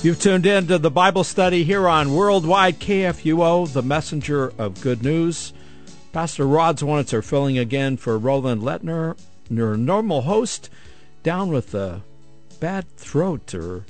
You've tuned in to the Bible study here on Worldwide KFUO, the messenger of good news. Pastor Rod Zwanitzer filling again for Roland Lettner, your normal host, down with a bad throat or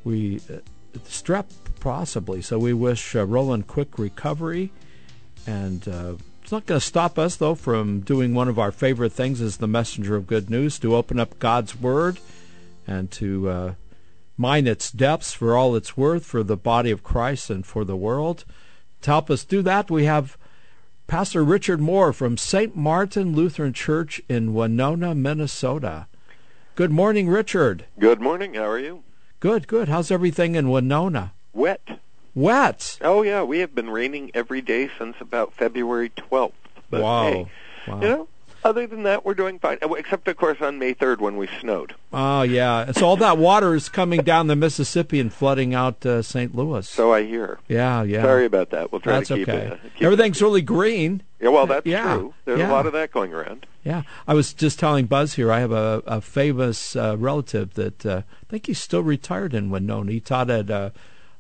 strep possibly. So we wish Roland quick recovery. And it's not going to stop us, though, from doing one of our favorite things as the messenger of good news, to open up God's Word and to mine its depths for all it's worth for the body of Christ and for the world. To help us do that, we have Pastor Richard Moore from St. Martin Lutheran Church in Winona, Minnesota. Good morning, Richard. Good morning. How are you? Good, good. How's everything in Winona? Wet. Wet? Oh, yeah. We have been raining every day since about February 12th. But, wow. Hey, wow. You know, other than that, we're doing fine. Except, of course, on May 3rd when we snowed. Oh, yeah. So all that water is coming down the Mississippi and flooding out St. Louis. So I hear. Yeah, yeah. Sorry about that. We'll try That's to keep okay. it. Everything's really green. Yeah, well, that's yeah. true. There's yeah. a lot of that going around. Yeah. I was just telling Buzz here, I have a famous relative that I think he's still retired in Winona. He taught at a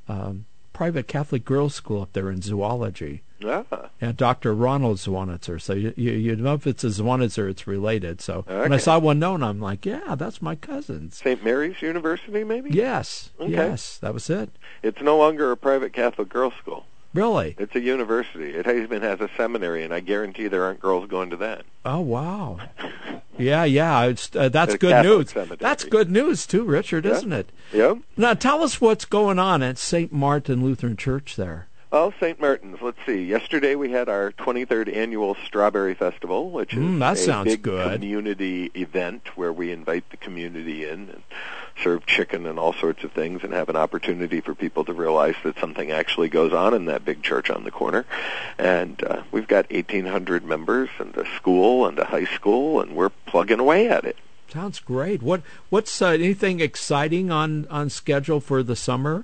private Catholic girls' school up there in zoology. Ah. Yeah, Dr. Ronald Zwanitzer. So you know if it's a Zwanitzer, it's related. So Okay. when I saw Winona, I'm like, yeah, that's my cousin's. St. Mary's University, maybe? Yes, Okay. yes, that was it. It's no longer a private Catholic girls' school. Really? It's a university. It even has a seminary, and I guarantee there aren't girls going to that. Oh, wow. Yeah, yeah. That's A good Catholic news. cemetery. That's good news, too, Richard, isn't it? Yep. Now, tell us what's going on at St. Martin Lutheran Church there. Oh, St. Martin's. Let's see. Yesterday we had our 23rd annual Strawberry Festival, which is that a sounds big good. community event where we invite the community in and serve chicken and all sorts of things and have an opportunity for people to realize that something actually goes on in that big church on the corner. And we've got 1,800 members and a school and a high school, and we're plugging away at it. Sounds great. What's anything exciting on schedule for the summer?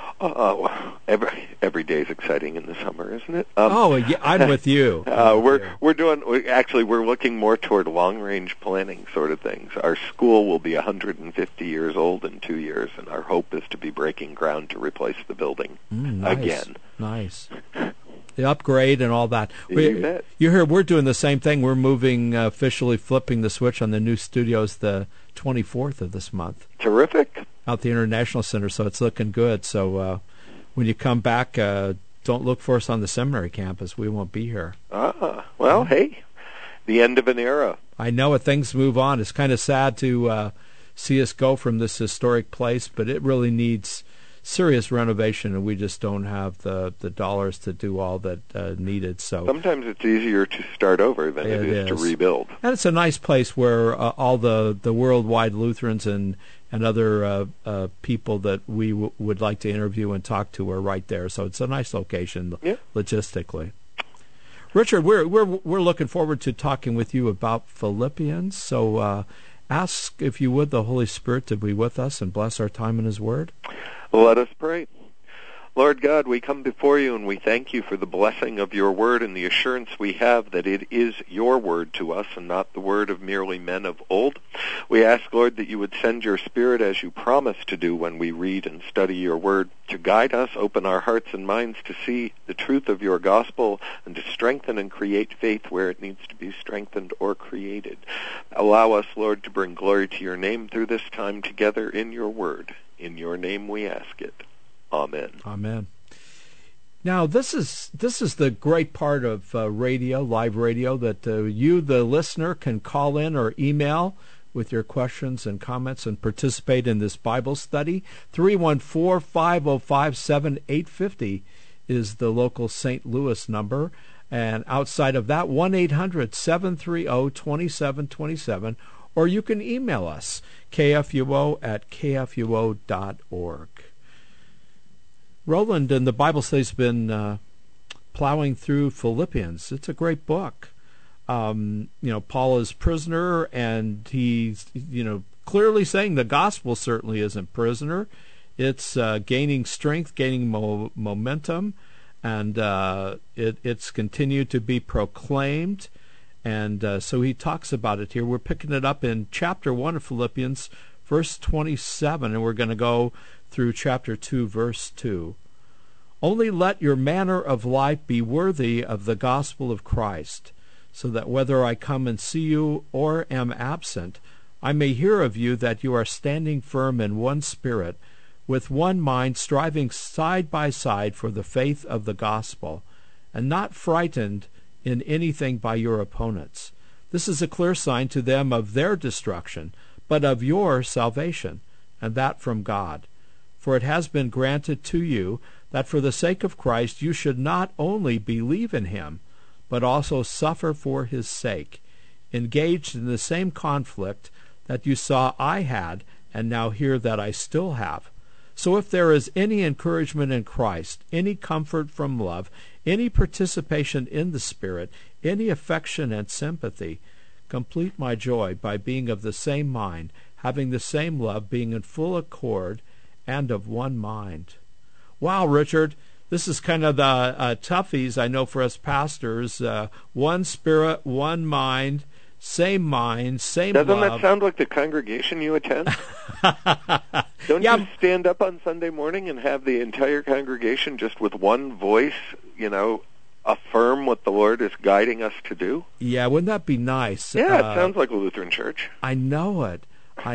Every day is exciting in the summer, isn't it? Yeah, I'm with you. We're looking more toward long-range planning sort of things. Our school will be 150 years old in 2 years, and our hope is to be breaking ground to replace the building again. Nice. The upgrade and all that. You bet. You heard we're doing the same thing. We're moving, officially flipping the switch on the new studios the 24th of this month. Terrific. Out the International Center, so it's looking good. So when you come back, don't look for us on the seminary campus. We won't be here. Well, hey, the end of an era. I know it. Things move on. It's kind of sad to see us go from this historic place, but it really needs serious renovation, and we just don't have the dollars to do all that needed. So sometimes it's easier to start over than it is to rebuild. And it's a nice place where all the worldwide Lutherans and other people that we would like to interview and talk to are right there. So it's a nice location logistically. Richard, we're looking forward to talking with you about Philippians. So ask, if you would, the Holy Spirit to be with us and bless our time in His Word. Let us pray. Lord God, we come before you and we thank you for the blessing of your word and the assurance we have that it is your word to us and not the word of merely men of old. We ask, Lord, that you would send your Spirit as you promised to do when we read and study your word, to guide us, open our hearts and minds to see the truth of your gospel, and to strengthen and create faith where it needs to be strengthened or created. Allow us, Lord, to bring glory to your name through this time together in your word. In your name we ask it. Amen. Amen. Now, this is the great part of radio, live radio, that you, the listener, can call in or email with your questions and comments and participate in this Bible study. 314-505-7850 is the local St. Louis number. And outside of that, 1-800-730-2727. Or you can email us, kfuo@kfuo.org. Roland and the Bible study's been plowing through Philippians. It's a great book. Paul is prisoner, and he's clearly saying the gospel certainly isn't prisoner. It's gaining strength, gaining momentum, and it's continued to be proclaimed. And so he talks about it here. We're picking it up in chapter 1 of Philippians, verse 27, and we're going to go through chapter 2, verse 2. Only let your manner of life be worthy of the gospel of Christ, so that whether I come and see you or am absent, I may hear of you that you are standing firm in one spirit, with one mind, striving side by side for the faith of the gospel, and not frightened in anything by your opponents. This is a clear sign to them of their destruction, but of your salvation, and that from God. For it has been granted to you that for the sake of Christ you should not only believe in him, but also suffer for his sake, engaged in the same conflict that you saw I had, and now hear that I still have. So if there is any encouragement in Christ, any comfort from love, any participation in the Spirit, any affection and sympathy, complete my joy by being of the same mind, having the same love, being in full accord, and of one mind. Wow, Richard, this is kind of the toughies, I know, for us pastors. One spirit, one mind, same Doesn't love. That sound like the congregation you attend? Don't you stand up on Sunday morning and have the entire congregation just with one voice, affirm what the Lord is guiding us to do? Yeah, wouldn't that be nice? Yeah, it sounds like a Lutheran church. I know it.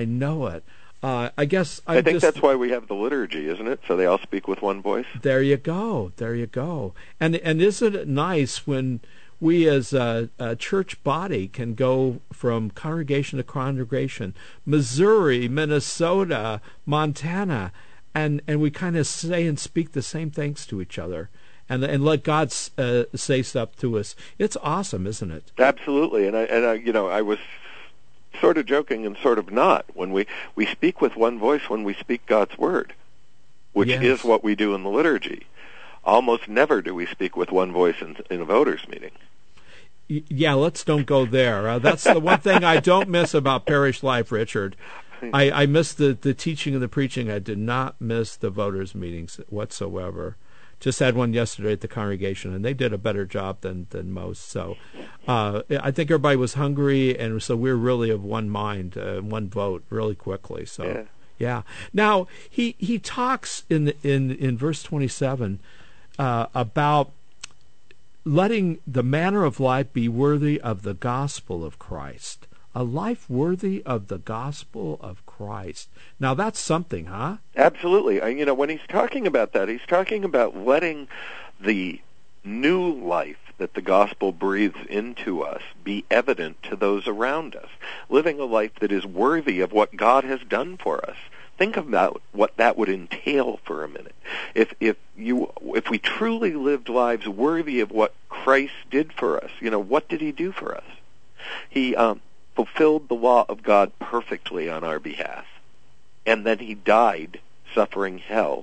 I guess I think that's why we have the liturgy, isn't it? So they all speak with one voice. There you go. And isn't it nice when we as a church body can go from congregation to congregation, Missouri, Minnesota, Montana, and we kind of say and speak the same things to each other, and let God say stuff to us. It's awesome, isn't it? Absolutely. And I was sort of joking and sort of not when we speak with one voice when we speak God's word, which is what we do in the liturgy. Almost never do we speak with one voice in a voters' meeting. Yeah, let's don't go there. That's the one thing I don't miss about parish life, Richard. I miss the teaching and the preaching. I did not miss the voters' meetings whatsoever. Just had one yesterday at the congregation, and they did a better job than most. So I think everybody was hungry, and so we're really of one mind, one vote, really quickly. So yeah. Now he talks in verse 27 about letting the manner of life be worthy of the gospel of Christ. A life worthy of the gospel of Christ. Now that's something, huh? Absolutely. When he's talking about that, he's talking about letting the new life that the gospel breathes into us be evident to those around us. Living a life that is worthy of what God has done for us. Think about what that would entail for a minute. If we truly lived lives worthy of what Christ did for us, what did he do for us? He fulfilled the law of God perfectly on our behalf, and then he died suffering hell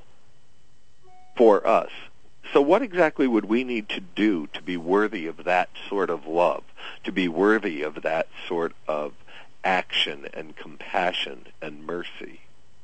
for us. So what exactly would we need to do to be worthy of that sort of love, to be worthy of that sort of action and compassion and mercy?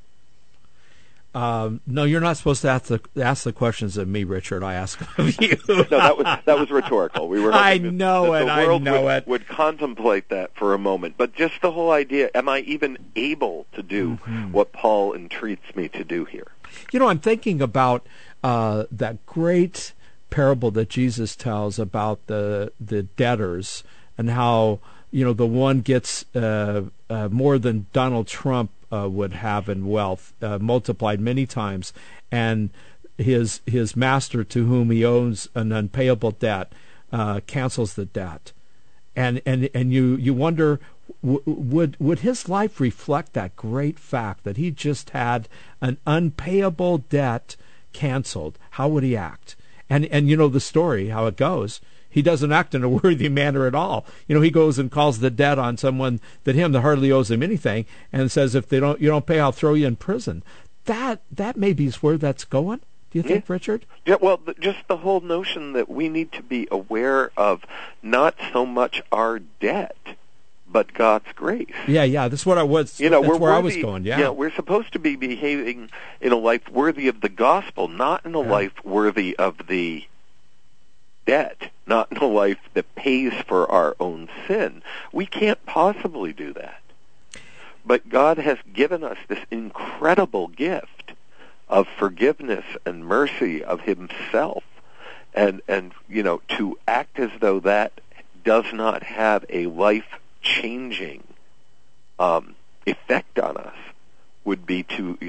No, you're not supposed to ask the questions of me, Richard. I ask of you. No, that was rhetorical. We were. I know it. The world would contemplate that for a moment, but just the whole idea: am I even able to do what Paul entreats me to do here? I'm thinking about that great parable that Jesus tells about the debtors and how the one gets more than Donald Trump would have in wealth, multiplied many times, and his master, to whom he owes an unpayable debt, cancels the debt, and you wonder, would his life reflect that great fact that he just had an unpayable debt canceled? How would he act? And the story, how it goes. He doesn't act in a worthy manner at all. He goes and calls the debt on someone that hardly owes him anything, and says, if you don't pay, I'll throw you in prison. That maybe is where that's going. Do you think, Richard? Yeah. Well, just the whole notion that we need to be aware of not so much our debt, but God's grace. Yeah. That's what I was. That's where I was going. Yeah. We're supposed to be behaving in a life worthy of the gospel, not in a life worthy of the debt, not in a life that pays for our own sin. We can't possibly do that. But God has given us this incredible gift of forgiveness and mercy of himself, and to act as though that does not have a life-changing effect on us would be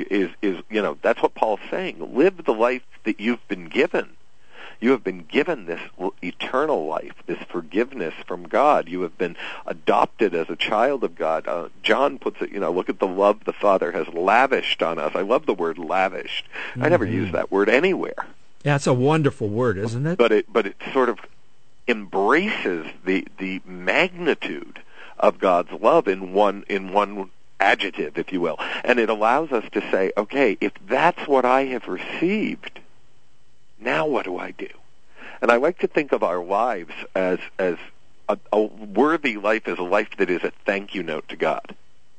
that's what Paul's saying. Live the life that you've been given. You have been given this eternal life, this forgiveness from God. You have been adopted as a child of God. John puts it, look at the love the Father has lavished on us. I love the word lavished. I never use that word anywhere. Yeah, it's a wonderful word, isn't it? But it sort of embraces the magnitude of God's love in one adjective, if you will. And it allows us to say, okay, if that's what I have received, now what do I do? And I like to think of our lives as a worthy life is a life that is a thank you note to God.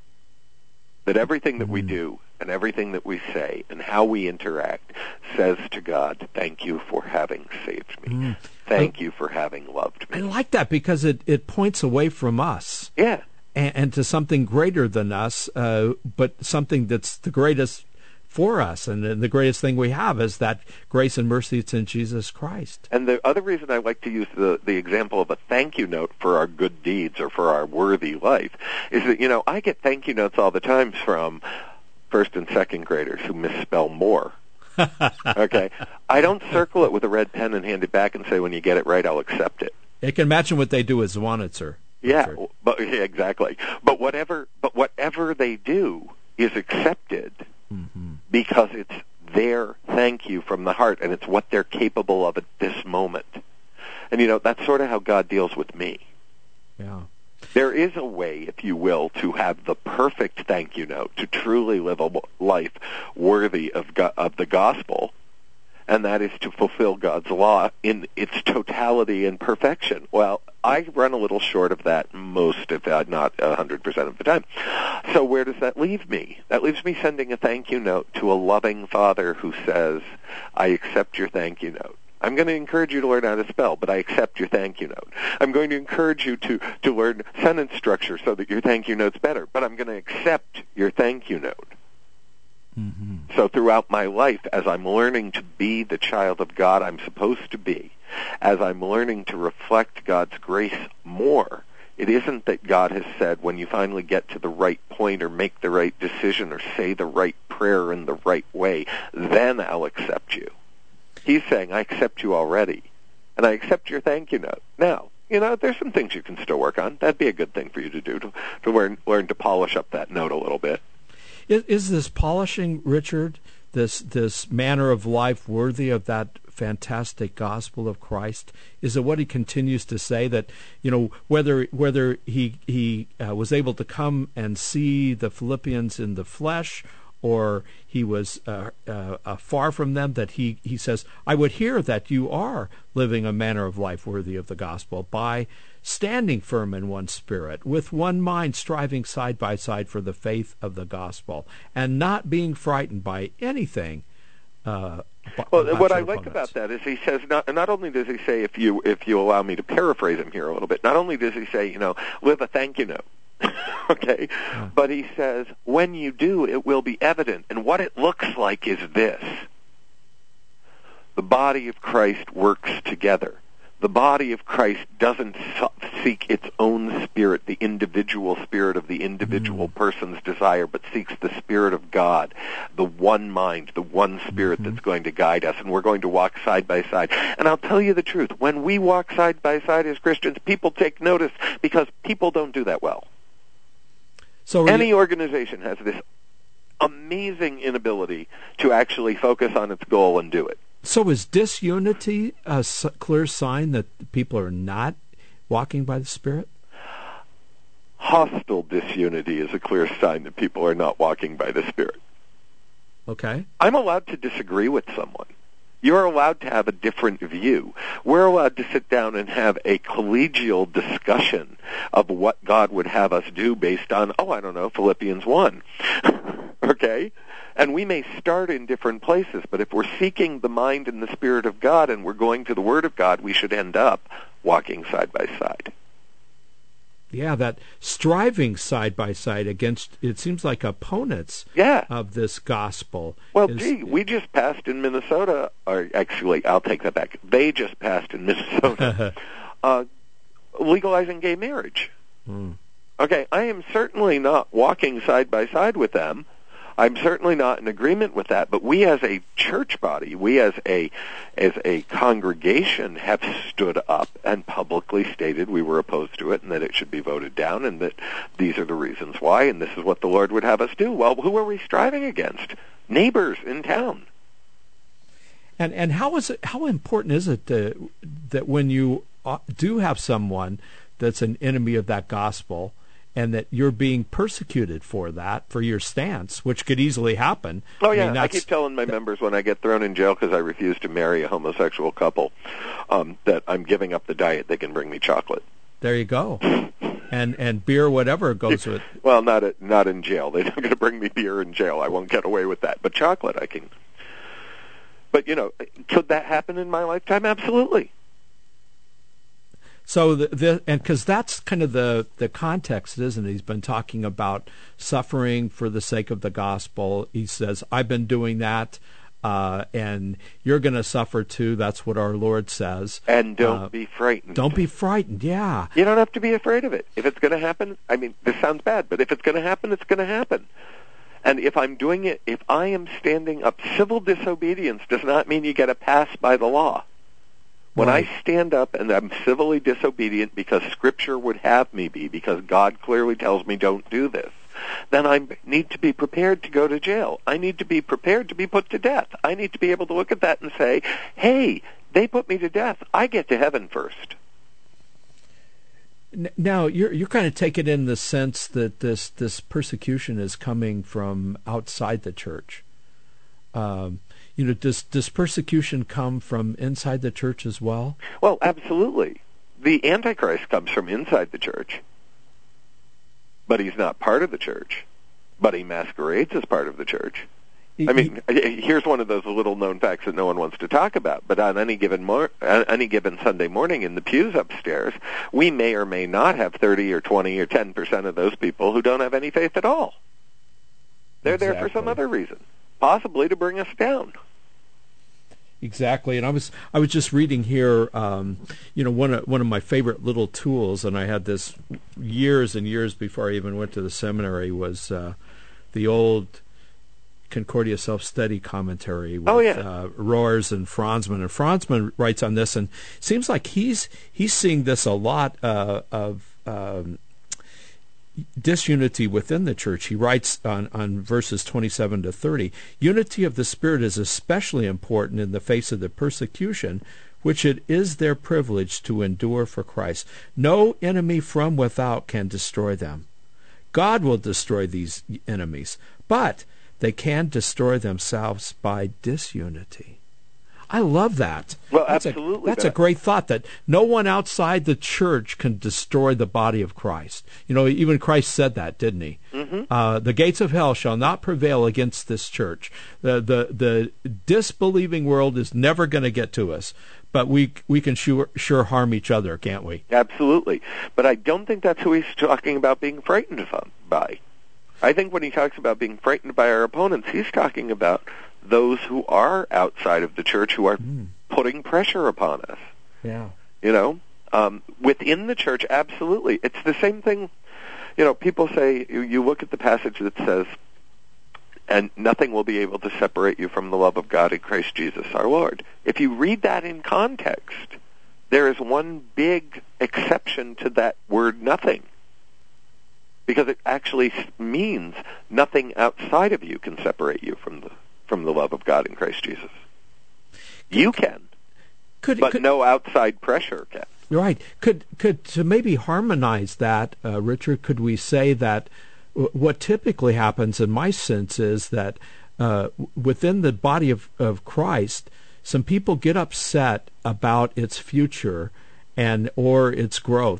That everything that we do and everything that we say and how we interact says to God, thank you for having saved me. Thank you for having loved me. I like that because it points away from us. Yeah. And to something greater than us, but something that's the greatest for us, and the greatest thing we have is that grace and mercy that's in Jesus Christ. And the other reason I like to use the example of a thank you note for our good deeds or for our worthy life is that, I get thank you notes all the time from first and second graders who misspell more. Okay? I don't circle it with a red pen and hand it back and say, when you get it right, I'll accept it. You can imagine what they do with Zwanitzer. Yeah, exactly. But whatever they do is accepted. Because it's their thank you from the heart, and it's what they're capable of at this moment. And, that's sort of how God deals with me. Yeah. There is a way, if you will, to have the perfect thank you note, to truly live a life worthy of the gospel, and that is to fulfill God's law in its totality and perfection. Well, I run a little short of that most, if not 100% of the time. So where does that leave me? That leaves me sending a thank you note to a loving Father who says, I accept your thank you note. I'm going to encourage you to learn how to spell, but I accept your thank you note. I'm going to encourage you to learn sentence structure so that your thank you note's better, but I'm going to accept your thank you note. So throughout my life, as I'm learning to be the child of God I'm supposed to be, as I'm learning to reflect God's grace more, it isn't that God has said, when you finally get to the right point or make the right decision or say the right prayer in the right way, then I'll accept you. He's saying, I accept you already, and I accept your thank you note. Now, there's some things you can still work on. That'd be a good thing for you to do, to learn to polish up that note a little bit. Is this polishing, Richard, this manner of life worthy of that fantastic gospel of Christ? Is it what he continues to say, that whether he was able to come and see the Philippians in the flesh, or he was far from them, that he says, I would hear that you are living a manner of life worthy of the gospel by standing firm in one spirit, with one mind, striving side by side for the faith of the gospel, and not being frightened by anything. Well, what I like about that is he says, not only does he say, if you allow me to paraphrase him here a little bit, not only does he say, live a thank you note, okay, but he says, when you do, it will be evident. And what it looks like is this. The body of Christ works together. The body of Christ doesn't seek its own spirit, the individual spirit of the individual person's desire, but seeks the Spirit of God, the one mind, the one Spirit that's going to guide us, and we're going to walk side by side. And I'll tell you the truth, when we walk side by side as Christians, people take notice, because people don't do that well. So any organization has this amazing inability to actually focus on its goal and do it. So is disunity a clear sign that people are not walking by the Spirit? Hostile disunity is a clear sign that people are not walking by the Spirit. Okay. I'm allowed to disagree with someone. You're allowed to have a different view. We're allowed to sit down and have a collegial discussion of what God would have us do based on, Philippians 1. Okay? And we may start in different places, but if we're seeking the mind and the Spirit of God and we're going to the Word of God, we should end up walking side by side. Yeah, that striving side by side against, it seems like opponents of this gospel. Well, we just passed in Minnesota, or actually, I'll take that back. They just passed in Minnesota legalizing gay marriage. Okay, I am certainly not walking side by side with them. I'm certainly not in agreement with that, but we as a church body, we as a congregation have stood up and publicly stated we were opposed to it and that it should be voted down and that these are the reasons why and this is what the Lord would have us do. Well, who are we striving against? Neighbors in town. And how important is it that when you do have someone that's an enemy of that gospel, and that you're being persecuted for that, for your stance, which could easily happen. Oh, yeah. I keep telling my members when I get thrown in jail because I refuse to marry a homosexual couple that I'm giving up the diet. They can bring me chocolate. There you go. And beer, whatever goes with. Well, not in jail. They're not going to bring me beer in jail. I won't get away with that. But chocolate, I can. But, could that happen in my lifetime? Absolutely. So and because that's kind of the context, isn't it? He's been talking about suffering for the sake of the gospel. He says, I've been doing that, and you're going to suffer too. That's what our Lord says. And don't be frightened. Don't be frightened, yeah. You don't have to be afraid of it. If it's going to happen, I mean, this sounds bad, but if it's going to happen, it's going to happen. And if I'm doing it, if I am standing up, civil disobedience does not mean you get a pass by the law. When I stand up and I'm civilly disobedient because Scripture would have me be, because God clearly tells me don't do this, then I need to be prepared to go to jail. I need to be prepared to be put to death. I need to be able to look at that and say, hey, they put me to death. I get to heaven first. Now, you're kind of taking in the sense that this persecution is coming from outside the church. Does persecution come from inside the church as well? Well, absolutely. The Antichrist comes from inside the church, but he's not part of the church, but he masquerades as part of the church. I mean, here's one of those little-known facts that no one wants to talk about, but on any given Sunday morning in the pews upstairs, we may or may not have 30 or 20 or 10% of those people who don't have any faith at all. They're there for some other reason. Possibly to bring us down. Exactly, and I was just reading here. One of my favorite little tools, and I had this years and years before I even went to the seminary, was the old Concordia Self-Study Commentary with Roers and Franzmann. And Franzmann writes on this, and it seems like he's seeing this a lot of disunity within the church. He writes on verses 27 to 30, unity of the Spirit is especially important in the face of the persecution which it is their privilege to endure for Christ. No enemy from without can destroy them. God will destroy these enemies, but they can destroy themselves by disunity. I love that. Well, absolutely. That's a great thought, that no one outside the church can destroy the body of Christ. Even Christ said that, didn't he? Mm-hmm. The gates of hell shall not prevail against this church. The disbelieving world is never going to get to us, but we can sure harm each other, can't we? Absolutely. But I don't think that's who he's talking about being frightened by. I think when he talks about being frightened by our opponents, he's talking about those who are outside of the church who are putting pressure upon us. Yeah. Within the church, absolutely. It's the same thing. People say, you look at the passage that says, and nothing will be able to separate you from the love of God in Christ Jesus our Lord. If you read that in context, there is one big exception to that word nothing. Because it actually means nothing outside of you can separate you from the love of God in Christ Jesus. You can, but no outside pressure can. Right. Could to maybe harmonize that, Richard, could we say that what typically happens, in my sense, is that within the body of Christ, some people get upset about its future or its growth.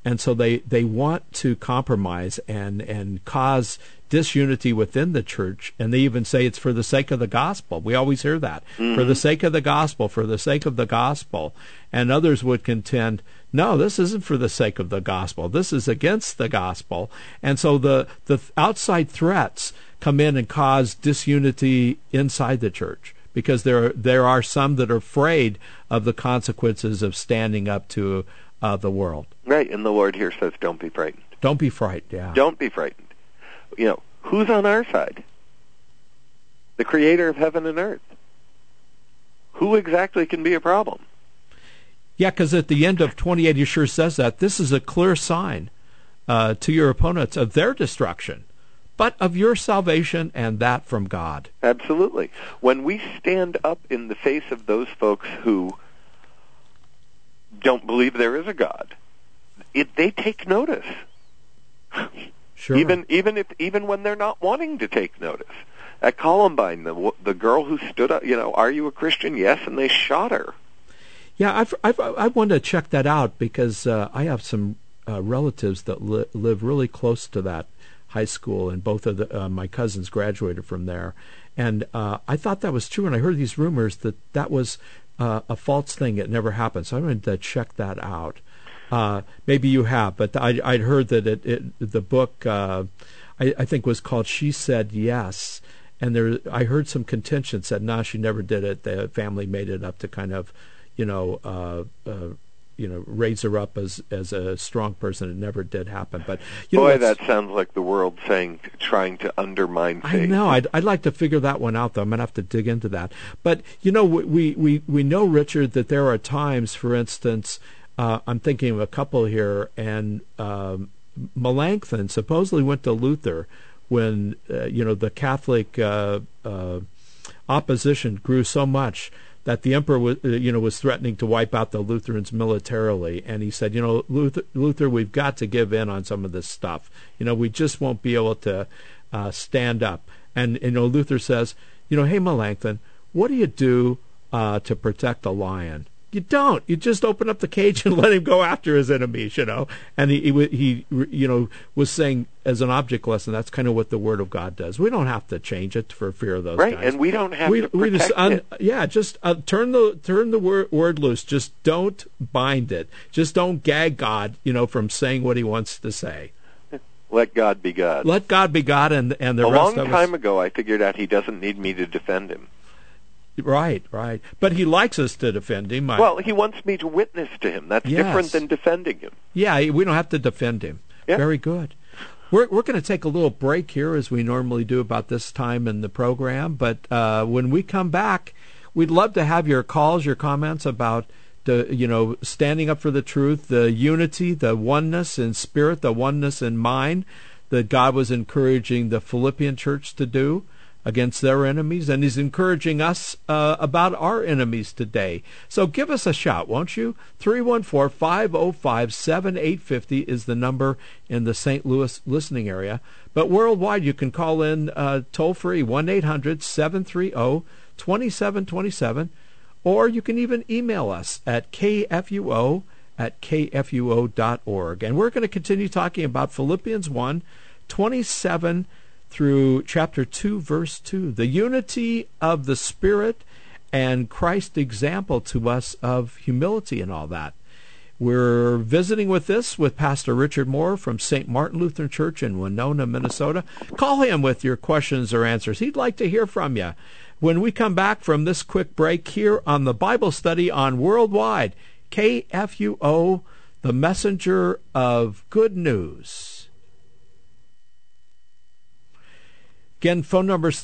And so they want to compromise and cause disunity within the church, and they even say it's for the sake of the gospel. We always hear that. For the sake of the gospel, for the sake of the gospel. And others would contend, no, this isn't for the sake of the gospel. This is against the gospel. And so the outside threats come in and cause disunity inside the church, because there are some that are afraid of the consequences of standing up to the world. Right, and the Lord here says, don't be frightened. Don't be frightened, yeah. Don't be frightened. Who's on our side? The creator of heaven and earth. Who exactly can be a problem? Yeah, because at the end of 28, he sure says that. This is a clear sign to your opponents of their destruction, but of your salvation, and that from God. Absolutely. When we stand up in the face of those folks who don't believe there is a God, they take notice. Sure. Even when they're not wanting to take notice. At Columbine, the girl who stood up, are you a Christian? Yes, and they shot her. Yeah, I want to check that out, because I have some relatives that live really close to that high school, and both of my cousins graduated from there. And I thought that was true, and I heard these rumors that was a false thing. It never happened. So I wanted to check that out. Maybe you have, but I'd heard that the book I think was called "She Said Yes," and I heard some contention said, "No, she never did it. The family made it up to kind of, raise her up as a strong person. It never did happen." But boy, that sounds like the world trying to undermine faith. I know. I'd like to figure that one out, though. I'm gonna have to dig into that. But we know, Richard, that there are times, for instance. I'm thinking of a couple here, and Melanchthon supposedly went to Luther when the Catholic opposition grew so much that the emperor was threatening to wipe out the Lutherans militarily, and he said, Luther, we've got to give in on some of this stuff. We just won't be able to stand up. And Luther says, hey Melanchthon, what do you do to protect a lion? You don't. You just open up the cage and let him go after his enemies, And he was saying, as an object lesson, that's kind of what the Word of God does. We don't have to change it for fear of those guys. Right, and we don't have to protect it. Yeah, just turn the word loose. Just don't bind it. Just don't gag God, from saying what He wants to say. Let God be God. Let God be God, and the rest of us. A long time ago, I figured out He doesn't need me to defend Him. Right. But He likes us to defend Him. Well, He wants me to witness to Him. That's different than defending Him. Yeah, we don't have to defend Him. Yeah. Very good. We're going to take a little break here, as we normally do about this time in the program. But when we come back, we'd love to have your calls, your comments about standing up for the truth, the unity, the oneness in spirit, the oneness in mind that God was encouraging the Philippian church to do against their enemies, and He's encouraging us about our enemies today. So give us a shout, won't you? 314-505-7850 is the number in the St. Louis listening area. But worldwide, you can call in toll-free, 1-800-730-2727, or you can even email us at kfuo@kfuo.org. And we're going to continue talking about Philippians 1:27 through chapter 2, verse 2, the unity of the Spirit and Christ's example to us of humility and all that. We're visiting with Pastor Richard Moore from St. Martin Lutheran Church in Winona, Minnesota. Call him with your questions or answers. He'd like to hear from you. When we come back from this quick break here on the Bible Study on Worldwide, KFUO, the messenger of good news. Again, phone number is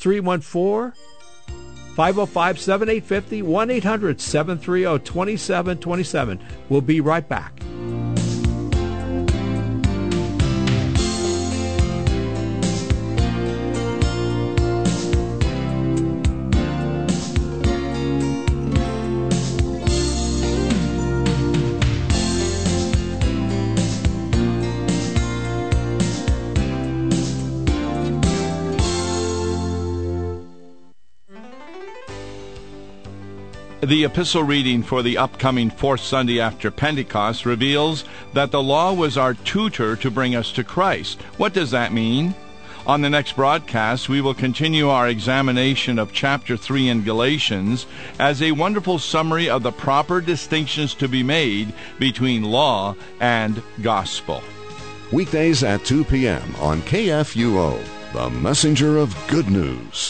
314-505-7850, 1-800-730-2727. We'll be right back. The epistle reading for the upcoming fourth Sunday after Pentecost reveals that the law was our tutor to bring us to Christ. What does that mean? On the next broadcast, we will continue our examination of chapter 3 in Galatians as a wonderful summary of the proper distinctions to be made between law and gospel. Weekdays at 2 p.m. on KFUO, the messenger of good news.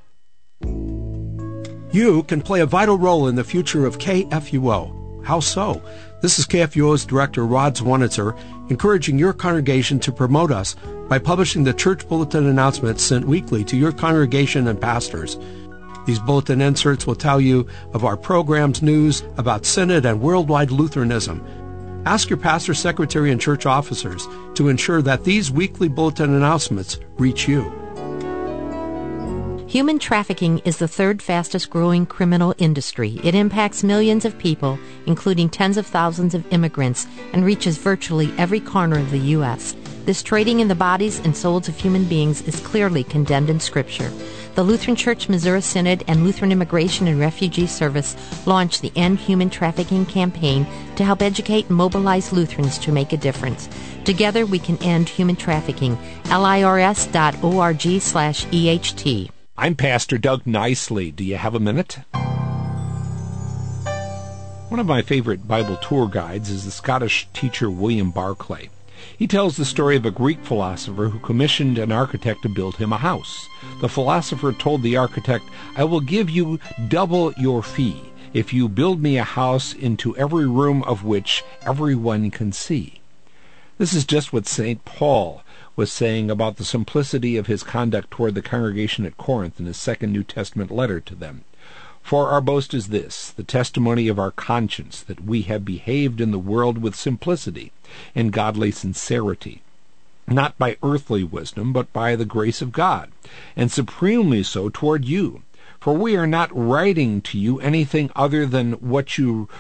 You can play a vital role in the future of KFUO. How so? This is KFUO's Director Rod Zwanitzer encouraging your congregation to promote us by publishing the church bulletin announcements sent weekly to your congregation and pastors. These bulletin inserts will tell you of our programs, news about Synod and worldwide Lutheranism. Ask your pastor, secretary, and church officers to ensure that these weekly bulletin announcements reach you. Human trafficking is the third fastest growing criminal industry. It impacts millions of people, including tens of thousands of immigrants, and reaches virtually every corner of the U.S. This trading in the bodies and souls of human beings is clearly condemned in Scripture. The Lutheran Church Missouri Synod and Lutheran Immigration and Refugee Service launched the End Human Trafficking campaign to help educate and mobilize Lutherans to make a difference. Together we can end human trafficking. LIRS.org/EHT. I'm Pastor Doug Nicely. Do you have a minute? One of my favorite Bible tour guides is the Scottish teacher William Barclay. He tells the story of a Greek philosopher who commissioned an architect to build him a house. The philosopher told the architect, "I will give you double your fee if you build me a house into every room of which everyone can see." This is just what St. Paul was saying about the simplicity of his conduct toward the congregation at Corinth in his second New Testament letter to them. "For our boast is this, the testimony of our conscience, that we have behaved in the world with simplicity and godly sincerity, not by earthly wisdom, but by the grace of God, and supremely so toward you. For we are not writing to you anything other than what you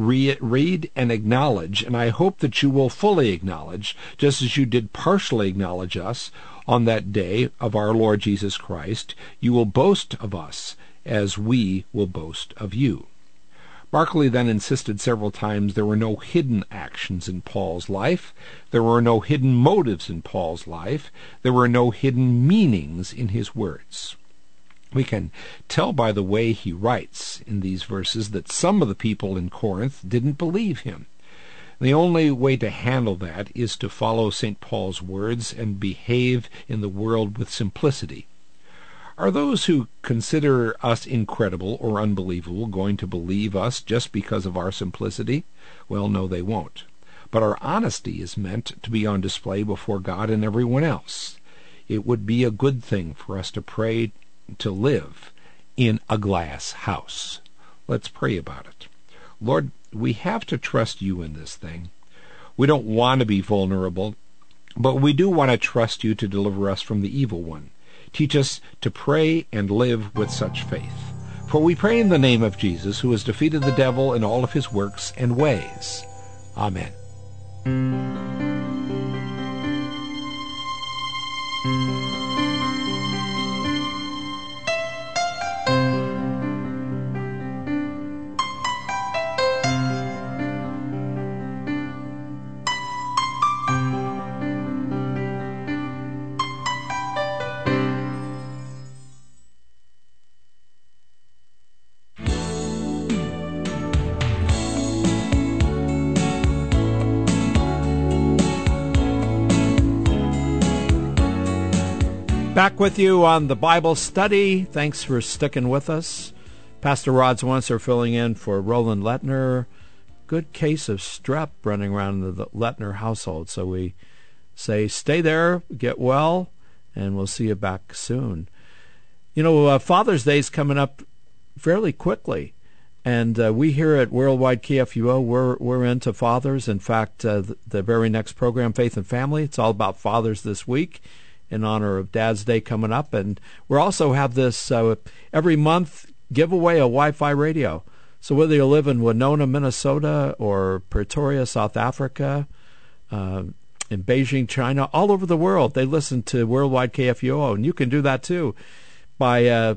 read and acknowledge, and I hope that you will fully acknowledge, just as you did partially acknowledge us on that day of our Lord Jesus Christ. You will boast of us as we will boast of you." Barclay then insisted several times there were no hidden actions in Paul's life, there were no hidden motives in Paul's life, there were no hidden meanings in his words. We can tell by the way he writes in these verses that some of the people in Corinth didn't believe him. The only way to handle that is to follow St. Paul's words and behave in the world with simplicity. Are those who consider us incredible or unbelievable going to believe us just because of our simplicity? Well, no, they won't. But our honesty is meant to be on display before God and everyone else. It would be a good thing for us to pray to live in a glass house. Let's pray about it. Lord, we have to trust you in this thing. We don't want to be vulnerable, but we do want to trust you to deliver us from the evil one. Teach us to pray and live with such faith. For we pray in the name of Jesus, who has defeated the devil and all of his works and ways. Amen. Back with you on the Bible study. Thanks for sticking with us. Pastor Rod Zwanitzer filling in for Roland Lettner. Good case of strep running around in the Lettner household. So we say stay there, get well, and we'll see you back soon. You know, Father's Day is coming up fairly quickly. And we here at Worldwide KFUO, we're into fathers. In fact, the very next program, Faith and Family, it's all about fathers this week, in honor of Dad's Day coming up. And we also have this every month giveaway a Wi-Fi radio. So whether you live in Winona, Minnesota, or Pretoria, South Africa, in Beijing, China, all over the world, they listen to Worldwide KFUO, and you can do that too by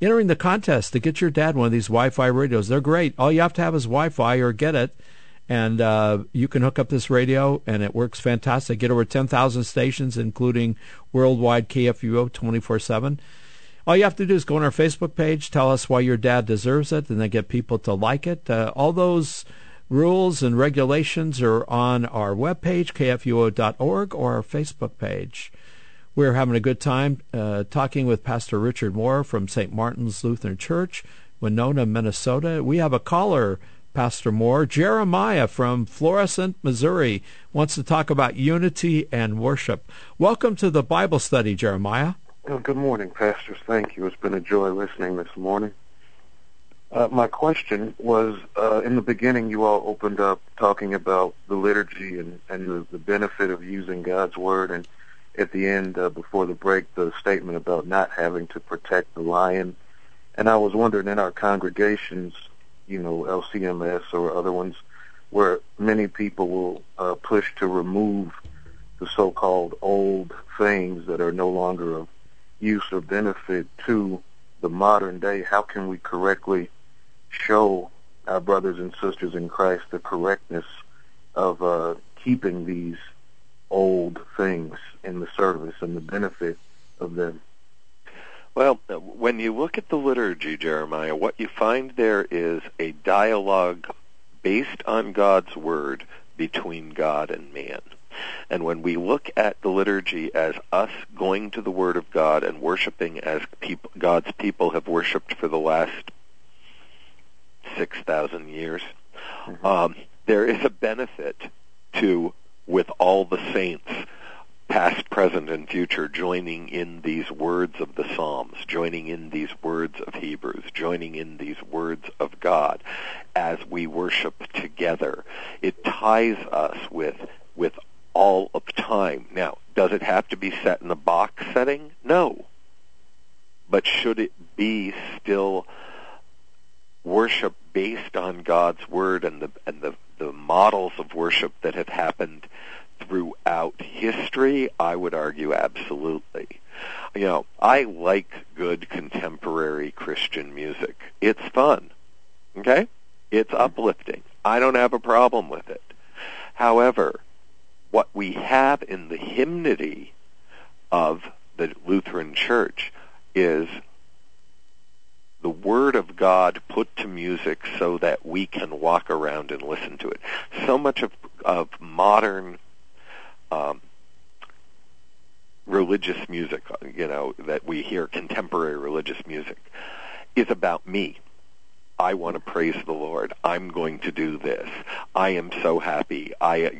entering the contest to get your dad one of these Wi-Fi radios. They're great. All you have to have is Wi-Fi or get it, and you can hook up this radio, and it works fantastic. Get over 10,000 stations, including worldwide KFUO 24/7. All you have to do is go on our Facebook page, tell us why your dad deserves it, and then get people to like it. All those rules and regulations are on our webpage, kfuo.org, or our Facebook page. We're having a good time talking with Pastor Richard Moore from St. Martin's Lutheran Church, Winona, Minnesota. We have a caller, Pastor Moore. Jeremiah from Florissant, Missouri, wants to talk about unity and worship. Welcome to the Bible study, Jeremiah. Well, good morning, pastors. Thank you. It's been a joy listening this morning. My question was, in the beginning you all opened up talking about the liturgy and the benefit of using God's Word, and at the end, before the break, the statement about not having to protect the lion. And I was wondering, in our congregations, LCMS or other ones, where many people will push to remove the so-called old things that are no longer of use or benefit to the modern day, how can we correctly show our brothers and sisters in Christ the correctness of keeping these old things in the service and the benefit of them? Well, when you look at the liturgy, Jeremiah, what you find there is a dialogue based on God's Word between God and man. And when we look at the liturgy as us going to the Word of God and worshiping as God's people have worshipped for the last 6,000 years, there is a benefit to, with all the saints, past, present, and future, joining in these words of the Psalms, joining in these words of Hebrews, joining in these words of God as we worship together. It ties us with all of time. Now, does it have to be set in a box setting? No. But should it be still worship based on God's Word and the models of worship that have happened throughout history? I would argue absolutely. I like good contemporary Christian music. It's fun. Okay? It's uplifting. I don't have a problem with it. However, what we have in the hymnody of the Lutheran Church is the Word of God put to music so that we can walk around and listen to it. So much of modern religious music, that we hear, contemporary religious music, is about me. I want to praise the Lord. I'm going to do this. I am so happy.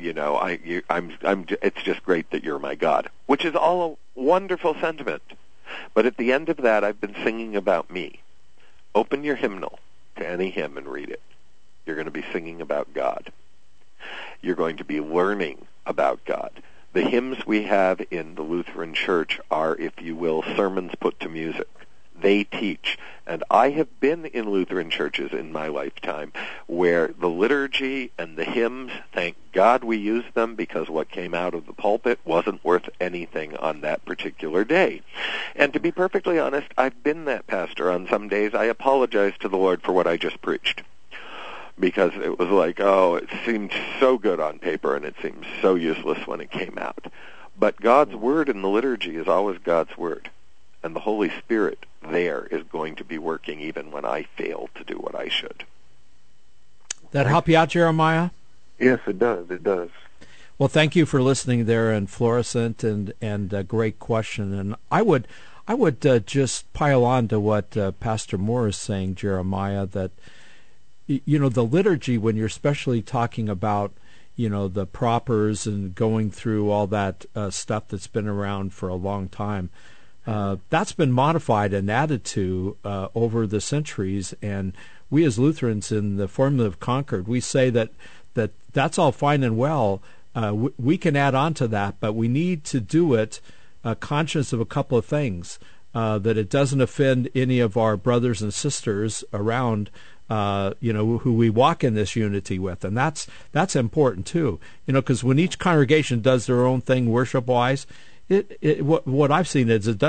It's just great that you're my God, which is all a wonderful sentiment. But at the end of that, I've been singing about me. Open your hymnal to any hymn and read it. You're going to be singing about God. You're going to be learning about God. The hymns we have in the Lutheran Church are, if you will, sermons put to music. They teach. And I have been in Lutheran churches in my lifetime where the liturgy and the hymns, thank God we used them, because what came out of the pulpit wasn't worth anything on that particular day. And to be perfectly honest, I've been that pastor on some days. I apologize to the Lord for what I just preached, because it was like, it seemed so good on paper and it seemed so useless when it came out. But God's Word in the liturgy is always God's Word. And the Holy Spirit there is going to be working even when I fail to do what I should. That help you out, Jeremiah? Yes, it does. It does. Well, thank you for listening there in Florissant, and a great question. And I would just pile on to what Pastor Moore is saying, Jeremiah, that the liturgy, when you're especially talking about the propers and going through all that stuff that's been around for a long time, that's been modified and added to over the centuries, and we as Lutherans in the Formula of Concord, we say that's all fine and well. We can add on to that, but we need to do it conscious of a couple of things, that it doesn't offend any of our brothers and sisters around, who we walk in this unity with, and that's important too. Because when each congregation does their own thing worship-wise, what I've seen is it doesn't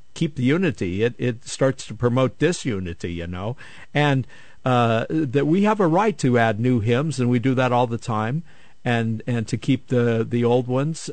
keep the unity. It starts to promote disunity, and that we have a right to add new hymns, and we do that all the time, and to keep the old ones.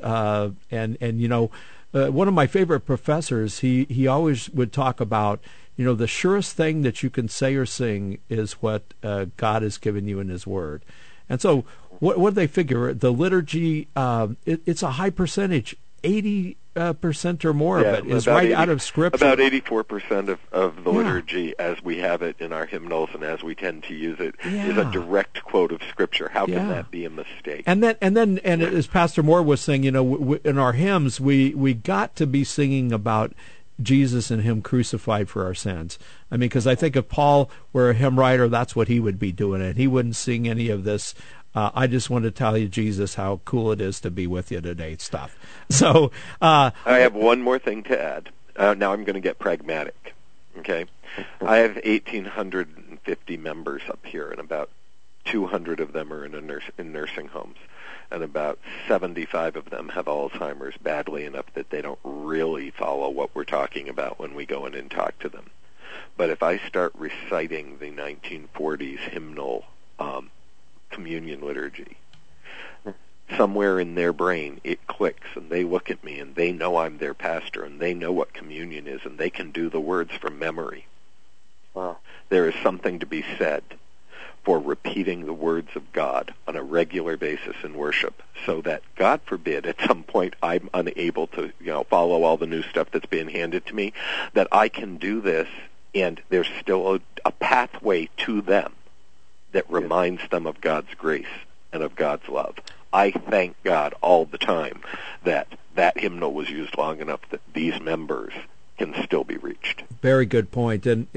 One of my favorite professors, he always would talk about, the surest thing that you can say or sing is what God has given you in His Word. And so what do they figure? The liturgy, it's a high percentage, 80% or more of it is right out of Scripture. About 84% of the liturgy, as we have it in our hymnals and as we tend to use it, is a direct quote of Scripture. How can that be a mistake? And then, as Pastor Moore was saying, in our hymns, we got to be singing about Jesus and Him crucified for our sins. I mean, because I think if Paul were a hymn writer, that's what he would be doing, and he wouldn't sing any of this. I just want to tell you, Jesus, how cool it is to be with you today stuff. So I have one more thing to add. Now I'm going to get pragmatic. Okay, I have 1,850 members up here, and about 200 of them are in nursing homes, and about 75 of them have Alzheimer's badly enough that they don't really follow what we're talking about when we go in and talk to them. But if I start reciting the 1940s hymnal communion liturgy, somewhere in their brain it clicks, and they look at me and they know I'm their pastor and they know what communion is, and they can do the words from memory. Wow. There is something to be said for repeating the words of God on a regular basis in worship, so that, God forbid, at some point I'm unable to follow all the new stuff that's being handed to me, that I can do this and there's still a pathway to them that reminds them of God's grace and of God's love. I thank God all the time that hymnal was used long enough that these members can still be reached. Very good point. And,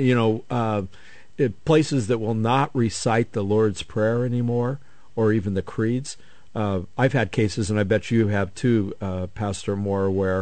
places that will not recite the Lord's Prayer anymore, or even the creeds. I've had cases, and I bet you have too, Pastor Moore, where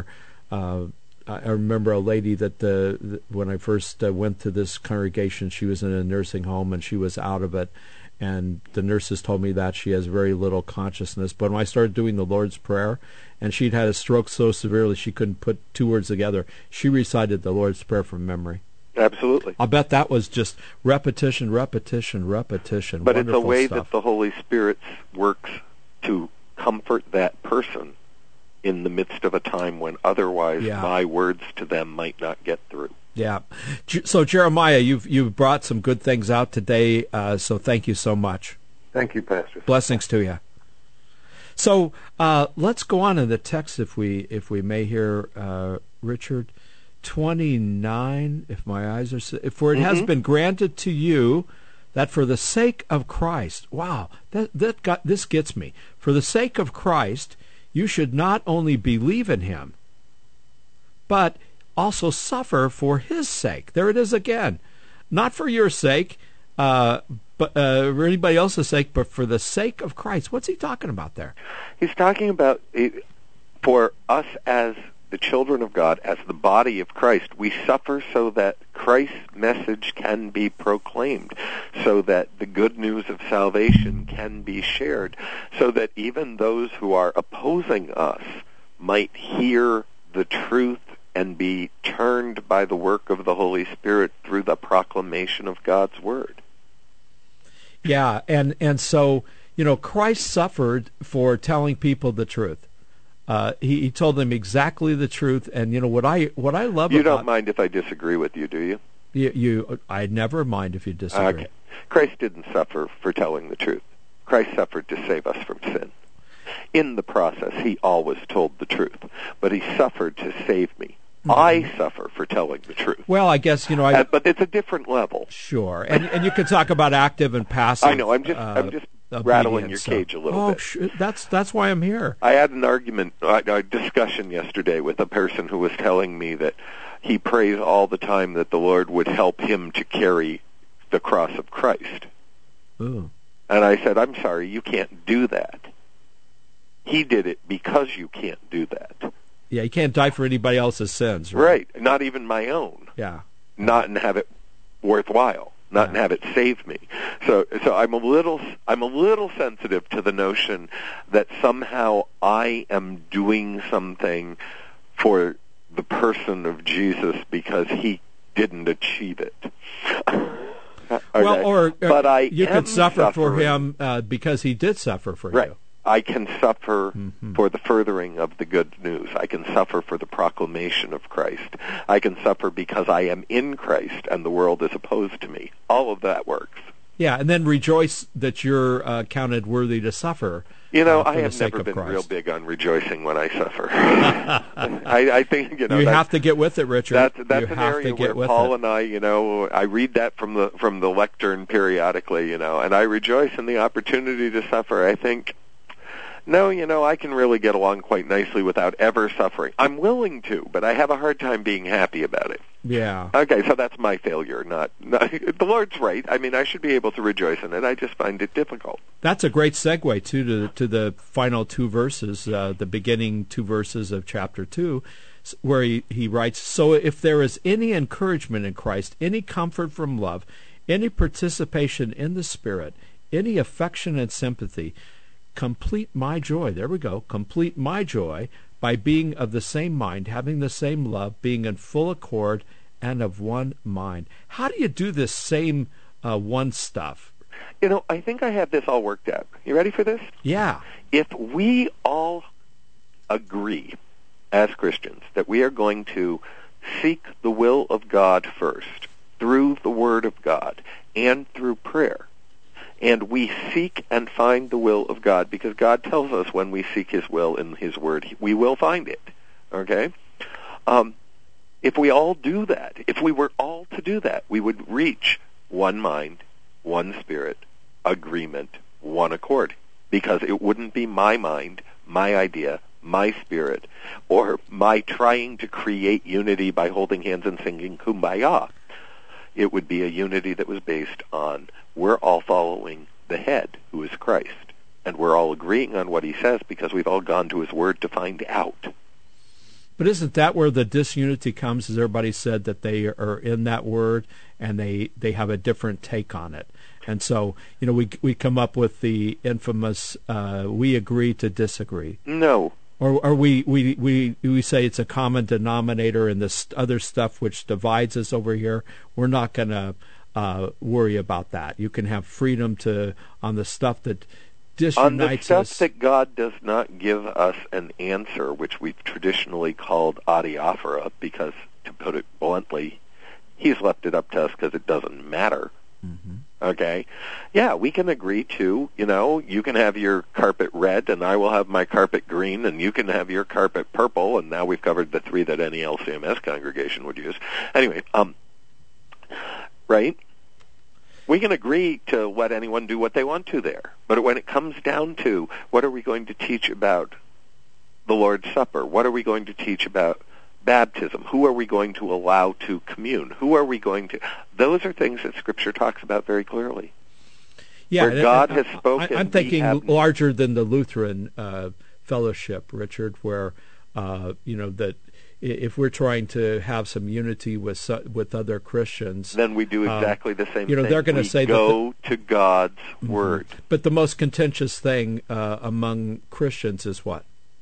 I remember a lady that when I first went to this congregation, she was in a nursing home and she was out of it, and the nurses told me that she has very little consciousness. But when I started doing the Lord's Prayer, and she'd had a stroke so severely she couldn't put two words together, she recited the Lord's Prayer from memory. Absolutely. I'll bet that was just repetition. But wonderful it's a way stuff. That the Holy Spirit works to comfort that person in the midst of a time when otherwise my words to them might not get through. Yeah. So, Jeremiah, you've brought some good things out today, so thank you so much. Thank you, Pastor. Blessings to you. So let's go on in the text, if we may here, Richard. 29, if my eyes are... For it has been granted to you that for the sake of Christ... Wow, this gets me. For the sake of Christ, you should not only believe in Him, but also suffer for His sake. There it is again. Not for your sake, but for anybody else's sake, but for the sake of Christ. What's he talking about there? He's talking about for us as the children of God, as the body of Christ, we suffer so that Christ's message can be proclaimed, so that the good news of salvation can be shared, so that even those who are opposing us might hear the truth and be turned by the work of the Holy Spirit through the proclamation of God's Word. Yeah, and so, Christ suffered for telling people the truth. He told them exactly the truth, and what I love. You don't mind if I disagree with you, do you? I never mind if you disagree. Okay. Christ didn't suffer for telling the truth. Christ suffered to save us from sin. In the process, He always told the truth, but He suffered to save me. I suffer for telling the truth. Well, I guess but it's a different level. Sure, and you can talk about active and passive. I know. I'm just rattling your cage a little bit. That's why I'm here. I had an argument, a discussion yesterday with a person who was telling me that he prays all the time that the Lord would help him to carry the cross of Christ. Ooh. And I said, I'm sorry, you can't do that. He did it because you can't do that. Yeah, you can't die for anybody else's sins, right? Right, not even my own. Yeah. Not and have it worthwhile. Not and have it save me. So I'm a little sensitive to the notion that somehow I am doing something for the person of Jesus because he didn't achieve it. Okay. Well, or but you can suffer for him because he did suffer for right. you. I can suffer for the furthering of the good news. I can suffer for the proclamation of Christ. I can suffer because I am in Christ and the world is opposed to me. All of that works. Yeah, and then rejoice that you're counted worthy to suffer. I for have the sake never of been Christ. real big on rejoicing when I suffer. I think you have to get with it, Richard. That's you an have area to get where with Paul it. and I read that from the lectern periodically, and I rejoice in the opportunity to suffer. I think, no, I can really get along quite nicely without ever suffering. I'm willing to, but I have a hard time being happy about it. Yeah. Okay, so that's my failure. Not the Lord's right. I mean, I should be able to rejoice in it. I just find it difficult. That's a great segue to the final two verses, the beginning two verses of chapter 2, where he writes, "So if there is any encouragement in Christ, any comfort from love, any participation in the Spirit, any affection and sympathy, complete my joy." There we go. Complete my joy by being of the same mind, having the same love, being in full accord and of one mind. How do you do this same one stuff? I think I have this all worked out. You ready for this? Yeah. If we all agree as Christians that we are going to seek the will of God first through the Word of God and through prayer, and we seek and find the will of God, because God tells us when we seek His will in His Word, we will find it. Okay? If we all do that, if we were all to do that, we would reach one mind, one spirit, agreement, one accord. Because it wouldn't be my mind, my idea, my spirit, or my trying to create unity by holding hands and singing Kumbaya. It would be a unity that was based on we're all following the head, who is Christ. And we're all agreeing on what he says because we've all gone to his word to find out. But isn't that where the disunity comes, as everybody said, that they are in that word and they have a different take on it? And so, we come up with the infamous, we agree to disagree. No. Or we say it's a common denominator in this other stuff which divides us over here. We're not going to worry about that. You can have freedom on the stuff that disunites on the stuff us. that God does not give us an answer, which we've traditionally called adiaphora, because, to put it bluntly, he's left it up to us because it doesn't matter. Mm-hmm. Okay? Yeah, we can agree to, you can have your carpet red and I will have my carpet green, and you can have your carpet purple, and now we've covered the three that any LCMS congregation would use. Anyway, right? We can agree to let anyone do what they want to there. But when it comes down to what are we going to teach about the Lord's Supper? What are we going to teach about baptism? Who are we going to allow to commune? Who are we going to... Those are things that Scripture talks about very clearly. Yeah, where God has spoken. I'm thinking larger than the Lutheran fellowship, Richard, where, that if we're trying to have some unity with other Christians, then we do exactly the same thing. They're going to say go to God's Word. But the most contentious thing among Christians is what?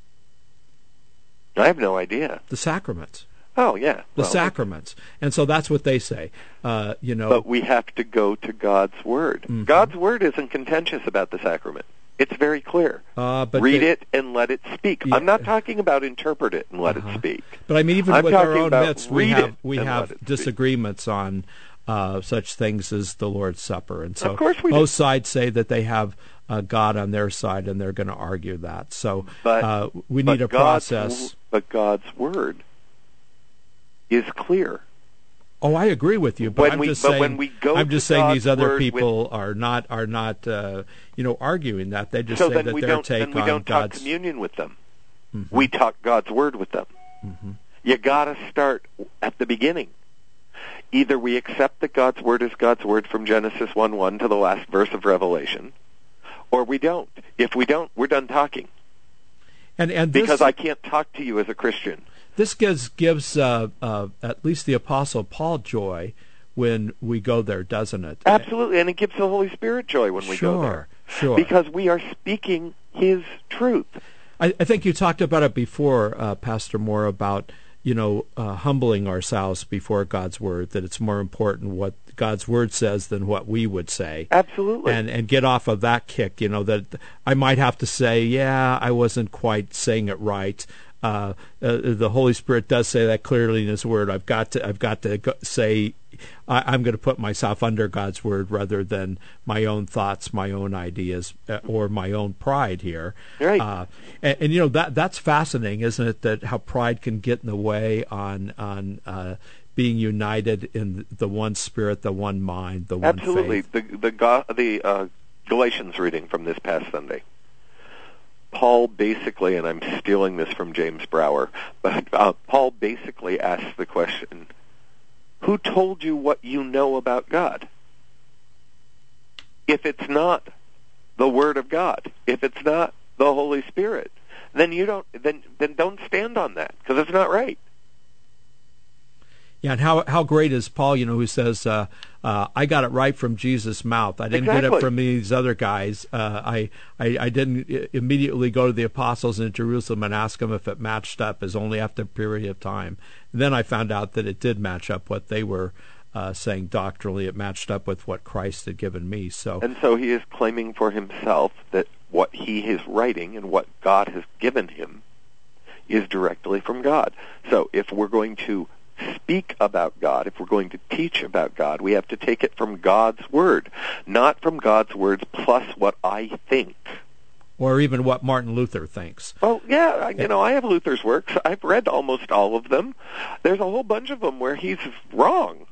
I have no idea. The sacraments. Oh, yeah. The sacraments. And so that's what they say, But we have to go to God's Word. Mm-hmm. God's Word isn't contentious about the sacrament. It's very clear. Read it and let it speak. Yeah. I'm not talking about interpret it and let it speak. But I mean, even with our own midst, we have disagreements speak. on such things as the Lord's Supper. And so of course we both do. sides say that they have God on their side, and they're going to argue that. So we need a process. But God's Word is clear. Oh, I agree with you, but I'm just saying these other people are not arguing that. They just say that their take on God's... Then we don't talk communion with them. Mm-hmm. We talk God's Word with them. Mm-hmm. You got to start at the beginning. Either we accept that God's Word is God's Word from Genesis 1:1 to the last verse of Revelation, or we don't. If we don't, we're done talking. And because I can't talk to you as a Christian. This gives at least the Apostle Paul joy when we go there, doesn't it? Absolutely, and it gives the Holy Spirit joy when we go there. Sure. Because we are speaking His truth. I think you talked about it before, Pastor Moore, about humbling ourselves before God's Word, that it's more important what God's Word says than what we would say. Absolutely. And get off of that kick, that I might have to say, yeah, I wasn't quite saying it right. The Holy Spirit does say that clearly in His Word. I've got to say, I'm going to put myself under God's Word rather than my own thoughts, my own ideas, or my own pride here. Right. And that's fascinating, isn't it? That how pride can get in the way on being united in the one Spirit, the one mind, the one faith. Absolutely. The Galatians reading from this past Sunday. Paul basically, and I'm stealing this from James Brower, but Paul basically asks the question, who told you what you know about God? If it's not the Word of God, if it's not the Holy Spirit, then don't stand on that, because it's not right. Yeah, and how great is Paul, who says, I got it right from Jesus' mouth. I didn't get it from these other guys. I didn't immediately go to the apostles in Jerusalem and ask them if it matched up, as only after a period of time. And then I found out that it did match up what they were saying doctrinally. It matched up with what Christ had given me. And so he is claiming for himself that what he is writing and what God has given him is directly from God. So if we're going to speak about God, if we're going to teach about God, we have to take it from God's Word, not from God's words plus what I think. Or even what Martin Luther thinks. Well, yeah, I have Luther's works. I've read almost all of them. There's a whole bunch of them where he's wrong.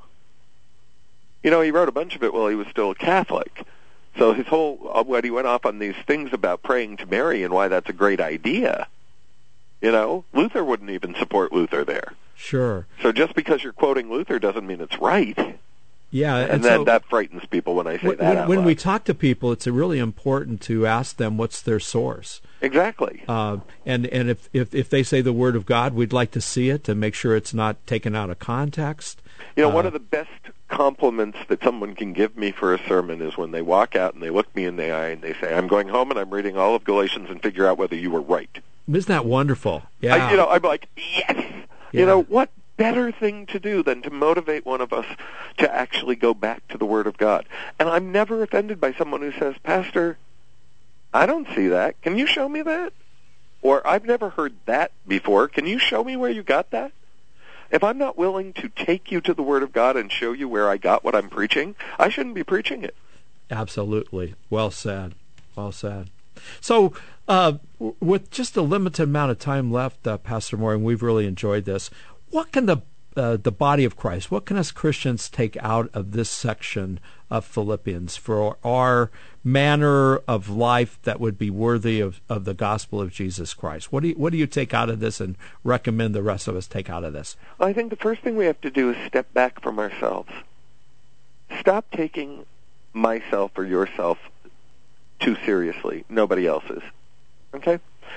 He wrote a bunch of it while he was still a Catholic. So his whole, when he went off on these things about praying to Mary and why that's a great idea, Luther wouldn't even support Luther there. Sure. So just because you're quoting Luther doesn't mean it's right. Yeah, and then that frightens people when I say that out when loud. we talk to people, it's really important to ask them what's their source. Exactly. And if they say the Word of God, we'd like to see it to make sure it's not taken out of context. One of the best compliments that someone can give me for a sermon is when they walk out and they look me in the eye and they say, I'm going home and I'm reading all of Galatians and figure out whether you were right. Isn't that wonderful? Yeah. I'm like, yes! Yeah. What better thing to do than to motivate one of us to actually go back to the Word of God? And I'm never offended by someone who says, Pastor, I don't see that. Can you show me that? Or I've never heard that before. Can you show me where you got that? If I'm not willing to take you to the Word of God and show you where I got what I'm preaching, I shouldn't be preaching it. Absolutely. Well said. Well said. So, with just a limited amount of time left, Pastor Moore, and we've really enjoyed this, what can the body of Christ, what can us Christians take out of this section of Philippians for our manner of life that would be worthy of the gospel of Jesus Christ? What do you take out of this and recommend the rest of us take out of this? Well, I think the first thing we have to do is step back from ourselves. Stop taking myself or yourself too seriously. Nobody else is. Okay?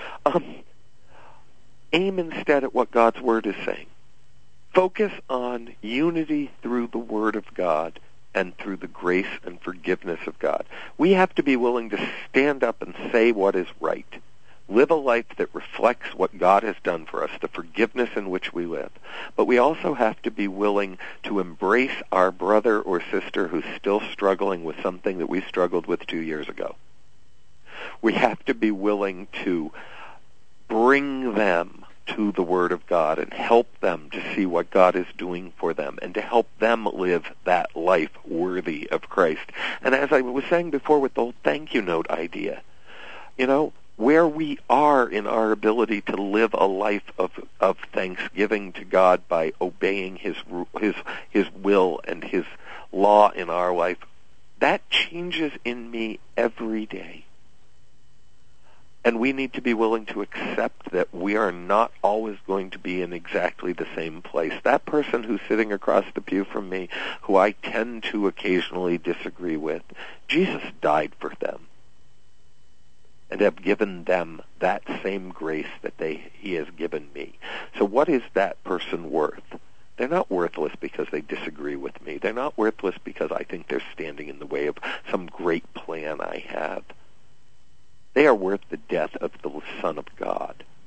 Aim instead at what God's Word is saying. Focus on unity through the Word of God and through the grace and forgiveness of God. We have to be willing to stand up and say what is right. Live a life that reflects what God has done for us, the forgiveness in which we live. But we also have to be willing to embrace our brother or sister who's still struggling with something that we struggled with 2 years ago. We have to be willing to bring them to the Word of God and help them to see what God is doing for them and to help them live that life worthy of Christ. And as I was saying before with the whole thank you note idea, where we are in our ability to live a life of thanksgiving to God by obeying His will and His law in our life, that changes in me every day. And we need to be willing to accept that we are not always going to be in exactly the same place. That person who's sitting across the pew from me, who I tend to occasionally disagree with, Jesus died for them and have given them that same grace that He has given me. So what is that person worth? They're not worthless because they disagree with me. They're not worthless because I think they're standing in the way of some great plan I have. They are worth the death of the Son of God.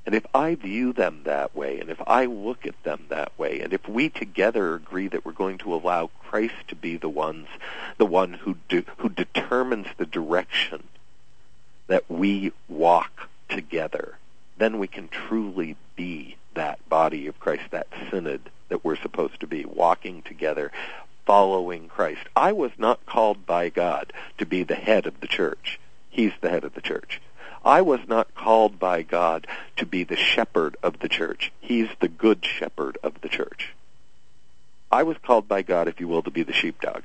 And if I view them that way, and if I look at them that way, and if we together agree that we're going to allow Christ to be the one who determines the direction that we walk together, then we can truly be that body of Christ, that synod that we're supposed to be, walking together, following Christ. I was not called by God to be the head of the church. He's the head of the church. I was not called by God to be the shepherd of the church. He's the good shepherd of the church. I was called by God, if you will, to be the sheepdog.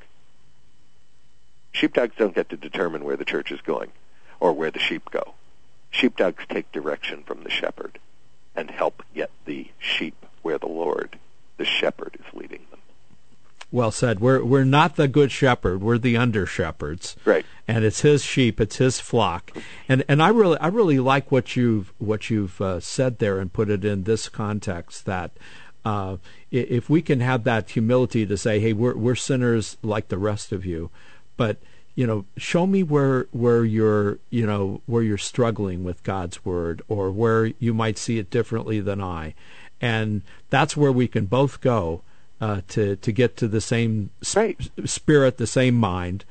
Sheepdogs don't get to determine where the church is going or where the sheep go. Sheepdogs take direction from the shepherd and help get the sheep where the Lord, the shepherd, is leading them. Well said. We're not the good shepherd. We're the under shepherds. Right. And it's his sheep. It's his flock. And I really like what you've said there and put it in this context, that if we can have that humility to say, hey, we're sinners like the rest of you, but show me where you're struggling with God's word, or where you might see it differently than I, and that's where we can both go. To get to the same spirit, the same mind,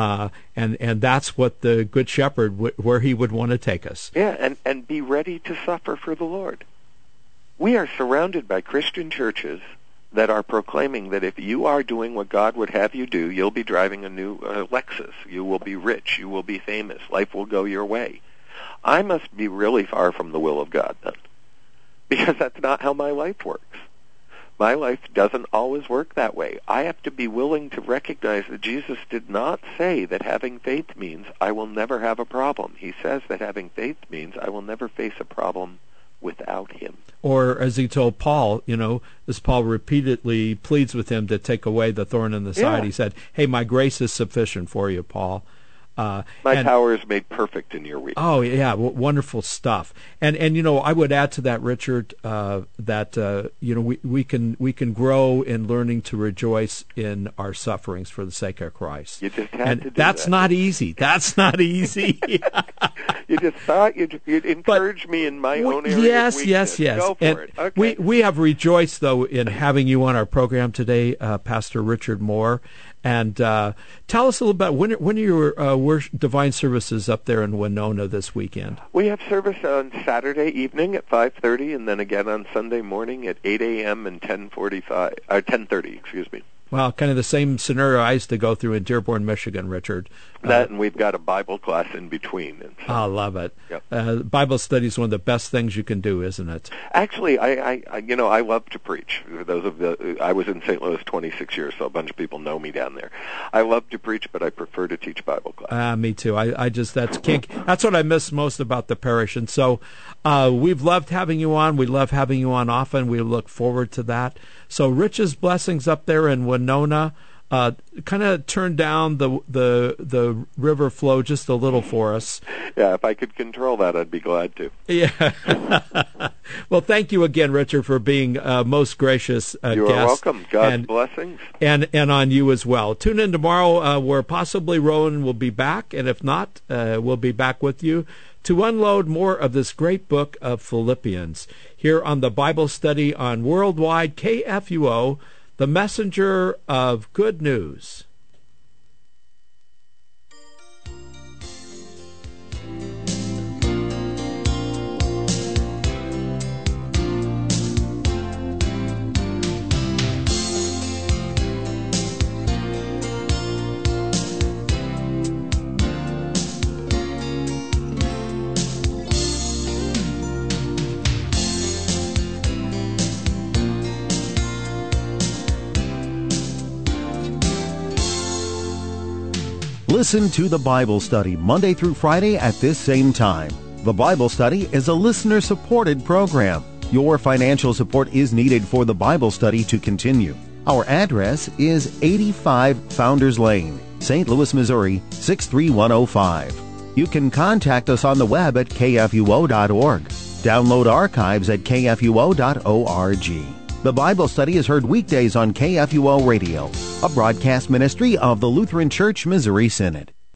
and that's what the Good Shepherd, where he would want to take us. Yeah, and be ready to suffer for the Lord. We are surrounded by Christian churches that are proclaiming that if you are doing what God would have you do, you'll be driving a new Lexus, you will be rich, you will be famous, life will go your way. I must be really far from the will of God then, because that's not how my life works. My life doesn't always work that way. I have to be willing to recognize that Jesus did not say that having faith means I will never have a problem. He says that having faith means I will never face a problem without him. Or as he told Paul, as Paul repeatedly pleads with him to take away the thorn in the side, he said, hey, my grace is sufficient for you, Paul. My power is made perfect in your weakness. Oh, yeah, wonderful stuff. And I would add to that, Richard, that we can grow in learning to rejoice in our sufferings for the sake of Christ. You just have to do that's that. Not easy. That's not easy. You just thought you'd encourage me in my own area. Yes. Go for it. Okay. We have rejoiced, though, in having you on our program today, Pastor Richard Moore. And tell us a little about when are your divine services up there in Winona this weekend? We have service on Saturday evening at 5:30, and then again on Sunday morning at 8 a.m. and 10:30. Excuse me. Well, kind of the same scenario I used to go through in Dearborn, Michigan, Richard. And we've got a Bible class in between. And so, I love it. Yep. Bible study is one of the best things you can do, isn't it? Actually, I love to preach. I was in St. Louis 26 years, so a bunch of people know me down there. I love to preach, but I prefer to teach Bible class. Me too. That's what I miss most about the parish. And so we've loved having you on. We love having you on often. We look forward to that. So Rich's blessings up there in Winona. Kind of turn down the river flow just a little for us. Yeah, if I could control that, I'd be glad to. Yeah. Well, thank you again, Richard, for being most gracious guest. You are welcome. God's blessings. And on you as well. Tune in tomorrow where possibly Rowan will be back, and if not, we'll be back with you to unload more of this great book of Philippians here on the Bible Study on Worldwide KFUO, the messenger of good news. Listen to the Bible Study Monday through Friday at this same time. The Bible Study is a listener-supported program. Your financial support is needed for the Bible Study to continue. Our address is 85 Founders Lane, St. Louis, Missouri, 63105. You can contact us on the web at kfuo.org. Download archives at kfuo.org. The Bible Study is heard weekdays on KFUO Radio, a broadcast ministry of the Lutheran Church Missouri Synod.